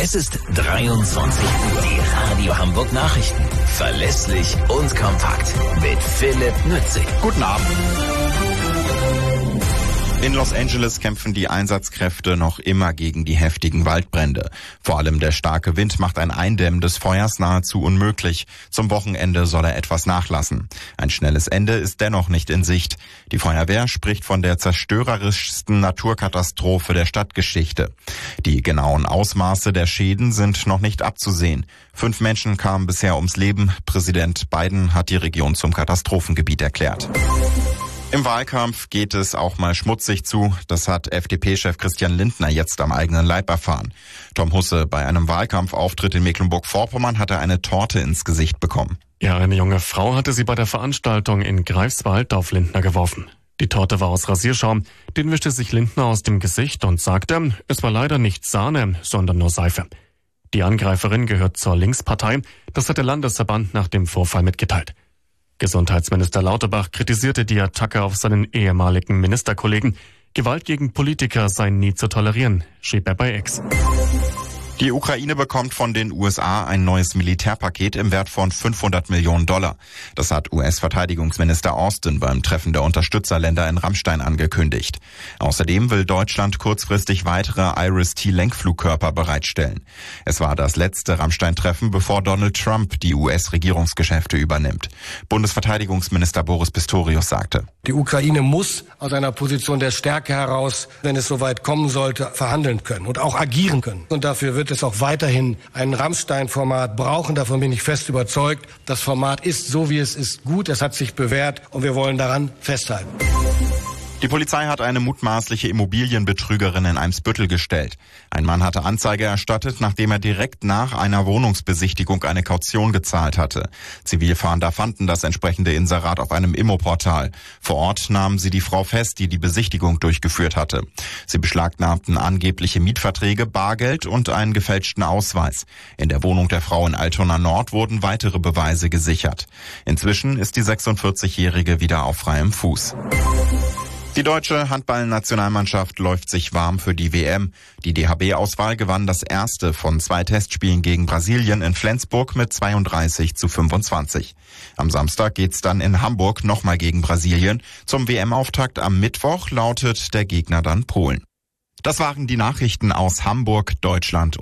Es ist 23 Uhr. Die Radio Hamburg Nachrichten. Verlässlich und kompakt. Mit Philipp Nützig. Guten Abend. In Los Angeles kämpfen die Einsatzkräfte noch immer gegen die heftigen Waldbrände. Vor allem der starke Wind macht ein Eindämmen des Feuers nahezu unmöglich. Zum Wochenende soll er etwas nachlassen. Ein schnelles Ende ist dennoch nicht in Sicht. Die Feuerwehr spricht von der zerstörerischsten Naturkatastrophe der Stadtgeschichte. Die genauen Ausmaße der Schäden sind noch nicht abzusehen. 5 Menschen kamen bisher ums Leben. Präsident Biden hat die Region zum Katastrophengebiet erklärt. Im Wahlkampf geht es auch mal schmutzig zu. Das hat FDP-Chef Christian Lindner jetzt am eigenen Leib erfahren. Tom Husse, bei einem Wahlkampfauftritt in Mecklenburg-Vorpommern hat er eine Torte ins Gesicht bekommen. Ja, eine junge Frau hatte sie bei der Veranstaltung in Greifswald auf Lindner geworfen. Die Torte war aus Rasierschaum. Den wischte sich Lindner aus dem Gesicht und sagte, es war leider nicht Sahne, sondern nur Seife. Die Angreiferin gehört zur Linkspartei. Das hat der Landesverband nach dem Vorfall mitgeteilt. Gesundheitsminister Lauterbach kritisierte die Attacke auf seinen ehemaligen Ministerkollegen. Gewalt gegen Politiker sei nie zu tolerieren, schrieb er bei X. Die Ukraine bekommt von den USA ein neues Militärpaket im Wert von $500 Millionen. Das hat US-Verteidigungsminister Austin beim Treffen der Unterstützerländer in Ramstein angekündigt. Außerdem will Deutschland kurzfristig weitere Iris-T-Lenkflugkörper bereitstellen. Es war das letzte Ramstein-Treffen, bevor Donald Trump die US-Regierungsgeschäfte übernimmt. Bundesverteidigungsminister Boris Pistorius sagte: Die Ukraine muss aus einer Position der Stärke heraus, wenn es soweit kommen sollte, verhandeln können und auch agieren können. Und dafür wird es auch weiterhin ein Ramstein-Format brauchen. Davon bin ich fest überzeugt. Das Format ist, so wie es ist, gut. Es hat sich bewährt und wir wollen daran festhalten. Die Polizei hat eine mutmaßliche Immobilienbetrügerin in Eimsbüttel gestellt. Ein Mann hatte Anzeige erstattet, nachdem er direkt nach einer Wohnungsbesichtigung eine Kaution gezahlt hatte. Zivilfahnder fanden das entsprechende Inserat auf einem Immoportal. Vor Ort nahmen sie die Frau fest, die die Besichtigung durchgeführt hatte. Sie beschlagnahmten angebliche Mietverträge, Bargeld und einen gefälschten Ausweis. In der Wohnung der Frau in Altona Nord wurden weitere Beweise gesichert. Inzwischen ist die 46-Jährige wieder auf freiem Fuß. Die deutsche Handball-Nationalmannschaft läuft sich warm für die WM. Die DHB-Auswahl gewann das erste von 2 Testspielen gegen Brasilien in Flensburg mit 32-25. Am Samstag geht's dann in Hamburg nochmal gegen Brasilien. Zum WM-Auftakt am Mittwoch lautet der Gegner dann Polen. Das waren die Nachrichten aus Hamburg, Deutschland.